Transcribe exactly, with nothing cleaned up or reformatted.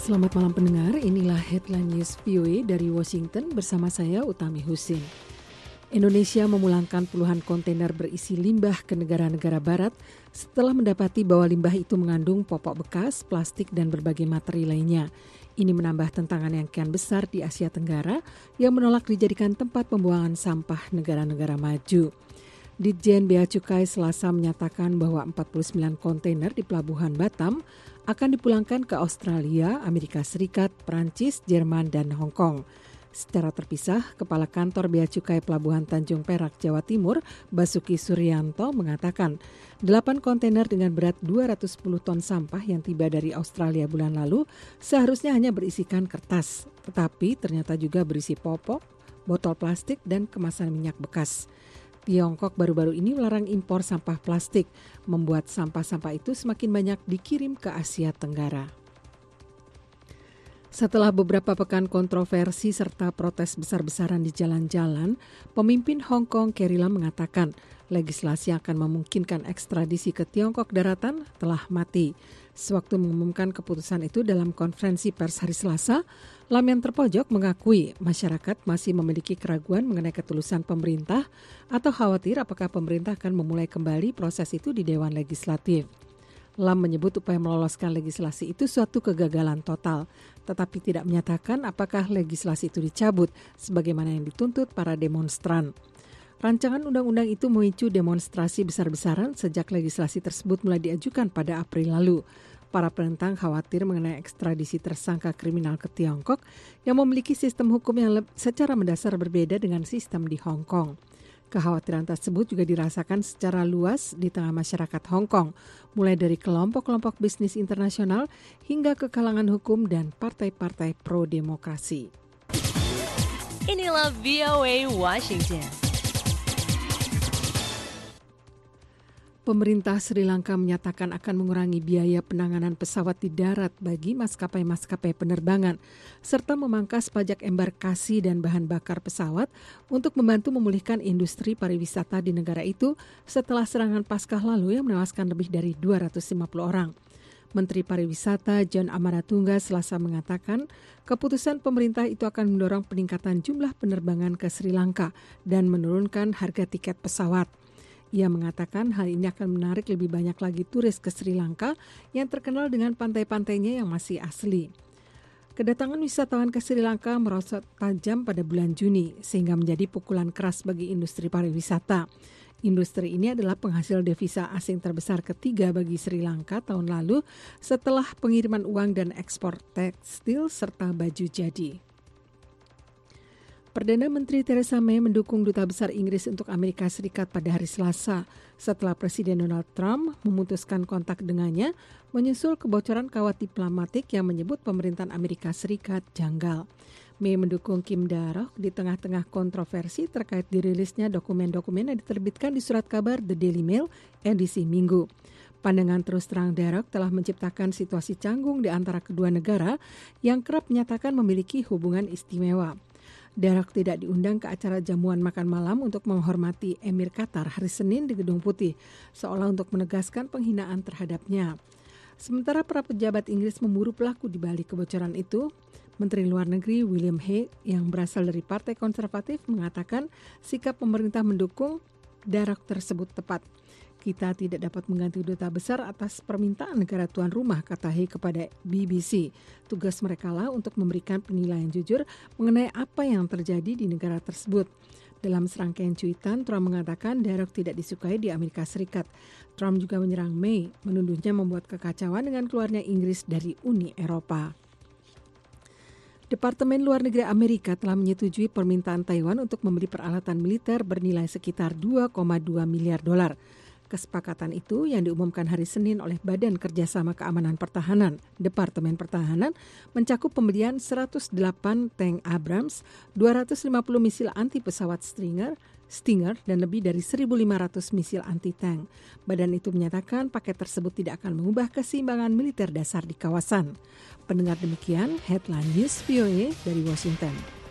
Selamat malam pendengar, inilah Headline News V O A dari Washington bersama saya Utami Husin. Indonesia memulangkan puluhan kontainer berisi limbah ke negara-negara barat setelah mendapati bahwa limbah itu mengandung popok bekas, plastik, dan berbagai materi lainnya. Ini menambah tantangan yang kian besar di Asia Tenggara yang menolak dijadikan tempat pembuangan sampah negara-negara maju. Ditjen Bea Cukai Selasa menyatakan bahwa empat puluh sembilan kontainer di Pelabuhan Batam akan dipulangkan ke Australia, Amerika Serikat, Prancis, Jerman, dan Hong Kong. Secara terpisah, Kepala Kantor Bea Cukai Pelabuhan Tanjung Perak, Jawa Timur, Basuki Suryanto, mengatakan delapan kontainer dengan berat dua ratus sepuluh ton sampah yang tiba dari Australia bulan lalu seharusnya hanya berisikan kertas, tetapi ternyata juga berisi popok, botol plastik, dan kemasan minyak bekas. Tiongkok baru-baru ini melarang impor sampah plastik, membuat sampah-sampah itu semakin banyak dikirim ke Asia Tenggara. Setelah beberapa pekan kontroversi serta protes besar-besaran di jalan-jalan, pemimpin Hong Kong Carrie Lam mengatakan legislasi yang akan memungkinkan ekstradisi ke Tiongkok daratan telah mati. Sewaktu mengumumkan keputusan itu dalam konferensi pers hari Selasa, Lam yang terpojok mengakui masyarakat masih memiliki keraguan mengenai ketulusan pemerintah atau khawatir apakah pemerintah akan memulai kembali proses itu di Dewan Legislatif. Lam menyebut upaya meloloskan legislasi itu suatu kegagalan total, tetapi tidak menyatakan apakah legislasi itu dicabut sebagaimana yang dituntut para demonstran. Rancangan undang-undang itu memicu demonstrasi besar-besaran sejak legislasi tersebut mulai diajukan pada April lalu. Para penentang khawatir mengenai ekstradisi tersangka kriminal ke Tiongkok yang memiliki sistem hukum yang le- secara mendasar berbeda dengan sistem di Hong Kong. Kekhawatiran tersebut juga dirasakan secara luas di tengah masyarakat Hong Kong, mulai dari kelompok-kelompok bisnis internasional hingga ke kalangan hukum dan partai-partai pro-demokrasi. Inilah V O A Washington. Pemerintah Sri Lanka menyatakan akan mengurangi biaya penanganan pesawat di darat bagi maskapai-maskapai penerbangan, serta memangkas pajak embarkasi dan bahan bakar pesawat untuk membantu memulihkan industri pariwisata di negara itu setelah serangan Paskah lalu yang menewaskan lebih dari dua ratus lima puluh orang. Menteri Pariwisata John Amaratunga Selasa mengatakan keputusan pemerintah itu akan mendorong peningkatan jumlah penerbangan ke Sri Lanka dan menurunkan harga tiket pesawat. Ia mengatakan hal ini akan menarik lebih banyak lagi turis ke Sri Lanka yang terkenal dengan pantai-pantainya yang masih asli. Kedatangan wisatawan ke Sri Lanka merosot tajam pada bulan Juni sehingga menjadi pukulan keras bagi industri pariwisata. Industri ini adalah penghasil devisa asing terbesar ketiga bagi Sri Lanka tahun lalu setelah pengiriman uang dan ekspor tekstil serta baju jadi. Perdana Menteri Theresa May mendukung Duta Besar Inggris untuk Amerika Serikat pada hari Selasa setelah Presiden Donald Trump memutuskan kontak dengannya menyusul kebocoran kawat diplomatik yang menyebut pemerintahan Amerika Serikat janggal. May mendukung Kim Darroch di tengah-tengah kontroversi terkait dirilisnya dokumen-dokumen yang diterbitkan di surat kabar The Daily Mail edisi Minggu. Pandangan terus terang Darroch telah menciptakan situasi canggung di antara kedua negara yang kerap menyatakan memiliki hubungan istimewa. Darroch tidak diundang ke acara jamuan makan malam untuk menghormati Emir Qatar hari Senin di Gedung Putih, seolah untuk menegaskan penghinaan terhadapnya. Sementara para pejabat Inggris memburu pelaku di balik kebocoran itu, Menteri Luar Negeri William Hague yang berasal dari Partai Konservatif mengatakan sikap pemerintah mendukung Darroch tersebut tepat. Kita tidak dapat mengganti duta besar atas permintaan negara tuan rumah, kata Hague kepada B B C. Tugas mereka lah untuk memberikan penilaian jujur mengenai apa yang terjadi di negara tersebut. Dalam serangkaian cuitan, Trump mengatakan Darroch tidak disukai di Amerika Serikat. Trump juga menyerang May, menuduhnya membuat kekacauan dengan keluarnya Inggris dari Uni Eropa. Departemen Luar Negeri Amerika telah menyetujui permintaan Taiwan untuk membeli peralatan militer bernilai sekitar dua koma dua miliar dolar. Kesepakatan itu yang diumumkan hari Senin oleh Badan Kerjasama Keamanan Pertahanan, Departemen Pertahanan, mencakup pembelian seratus delapan tank Abrams, dua ratus lima puluh misil anti pesawat Stinger, Stinger dan lebih dari seribu lima ratus misil anti-tank. Badan itu menyatakan paket tersebut tidak akan mengubah keseimbangan militer dasar di kawasan. Pendengar demikian, Headline News V O A dari Washington.